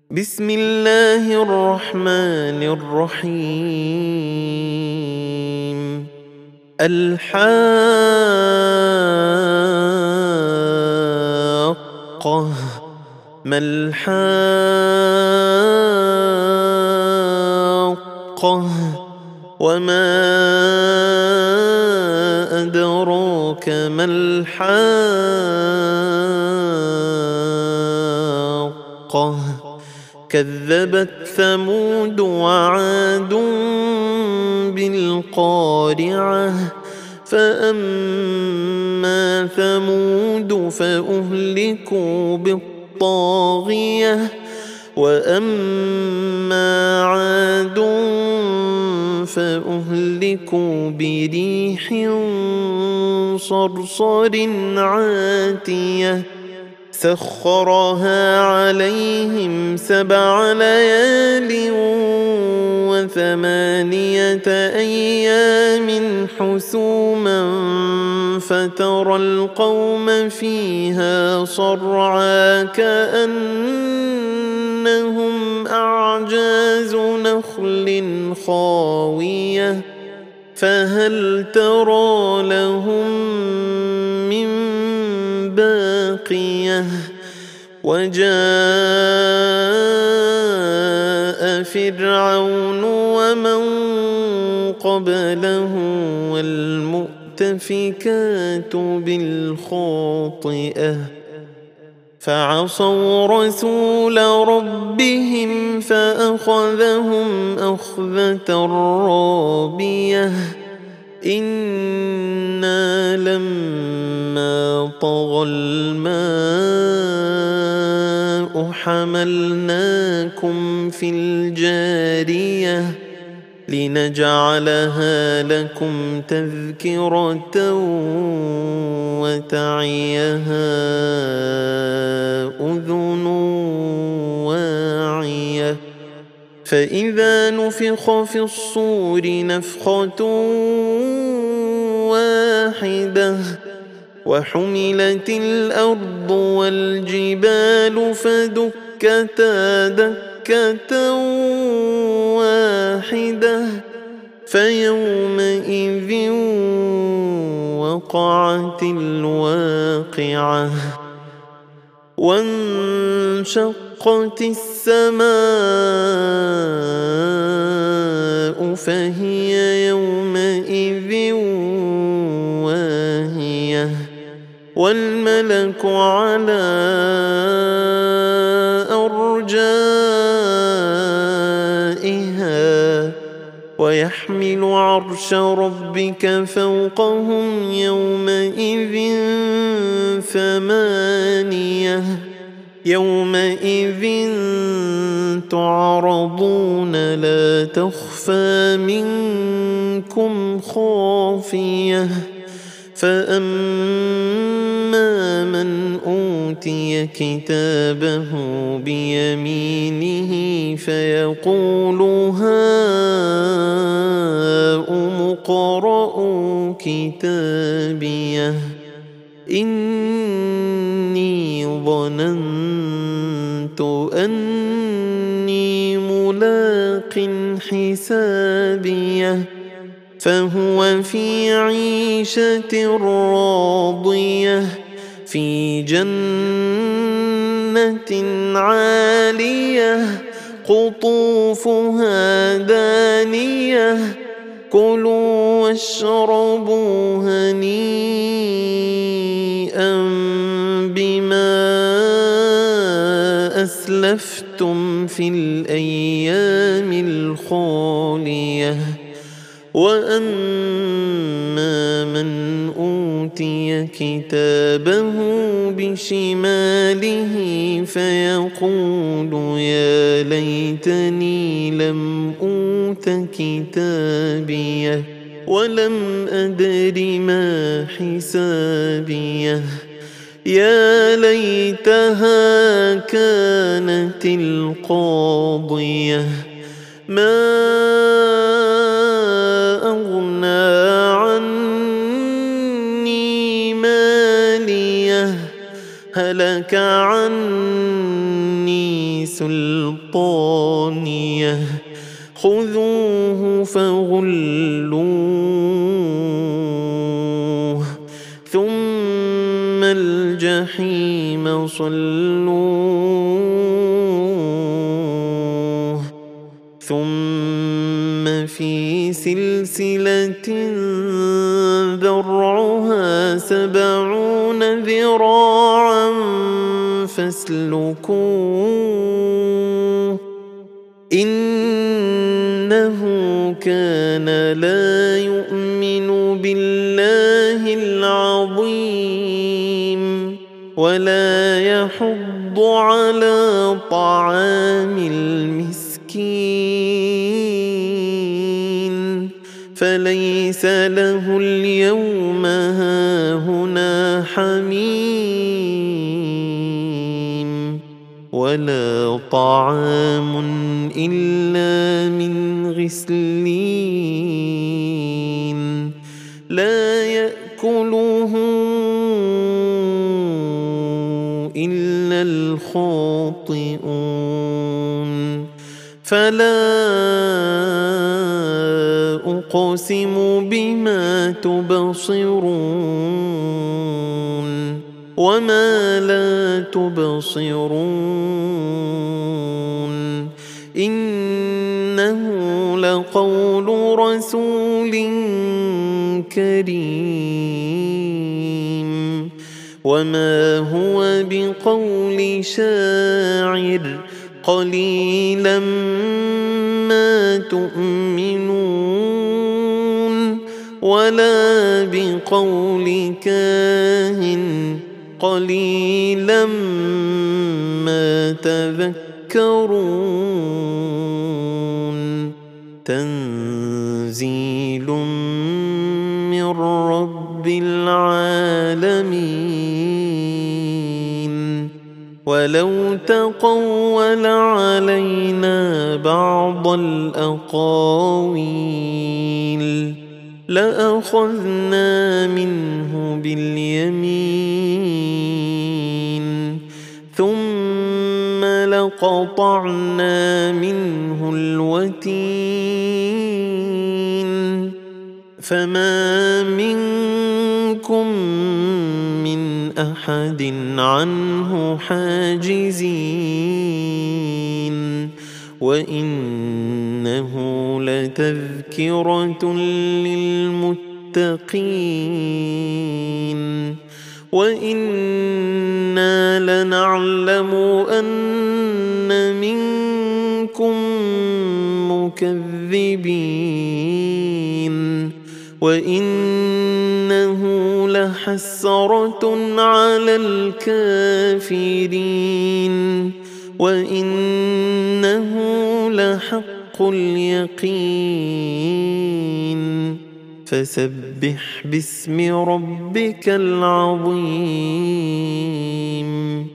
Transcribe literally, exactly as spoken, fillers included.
بسم الله الرحمن الرحيم. الحاقة ما الحاقة وما أدراك ما الحاقة كذبت ثمود وعاد بالقارعة فأما ثمود فأهلكوا بالطاغية وأما عاد فأهلكوا بريح صرصر عاتية سخرها عليهم سبع ليال وثمانية أيام حسوما فترى القوم فيها صرعا كأنهم أعجاز نخل خاوية فهل ترى لهم من باقية وجاء فرعون ومن قبله والمؤتفكات بالخاطئة فعصوا رسول ربهم فأخذهم أخذة رابية إنا لما طغى الماء حملناكم في الجارية لنجعلها لكم تذكرة وتعيها أذن واعية فإذا نفخ في الصور نفخة واحدة وحملت الأرض والجبال فدكتا دكة واحدة فيومئذ وقعت الواقعة وانشقت السماء فهي يومئذ واهية والملك على أرجائها ويحمل عرش ربك فوقهم يومئذ ثمانية يومئذ تعرضون لا تخفى منكم خافية فأما من أوتي كتابه بيمينه فيقول هاؤم اقرءوا كتابيه إني ظننت أني ملاق حسابيه فهو في عيشة راضية في جنة عالية قطوفها دانية كلوا واشربوا هنيئا بما أسلفتم في الأيام الخالية وأما من أوتي كتابه بشماله فيقول يا ليتني لم أوت كتابيه ولم أدر ما حسابيه يا ليتها كانت القاضية ما أغنى عني ماليه هلك عني سلطانية خذوه فغلوه ثم الجحيم صلوه ثم في سلسلة ذرعها سبعون ذراعا فاسلكوه إنه كان لا يؤمن بالله العظيم ولا يحض على طعام المسكين فليس له اليوم هاهنا حميم ولا طعام إلا من غسلين لا يأكله إلا الخاطئون فلا أقسم بما تبصرون وما لا تبصرون إنه لقول رسول كريم وما هو بقول شاعر قليلا ما تؤمنون ولا بقول كاهن قليلا ما تذكرون تنزيل من رب العالمين ولو تقول علينا بعض الأقاويل لأخذنا منه باليمين ثم لقطعنا منه الوتين فما منكم من أحد عنه حاجزين وإنه لتذكرة للمتقين وإنا لنعلم أن منكم مكذبين وإنه لحسرة على الكافرين وإنه لحق اليقين فسبح باسم ربك العظيم.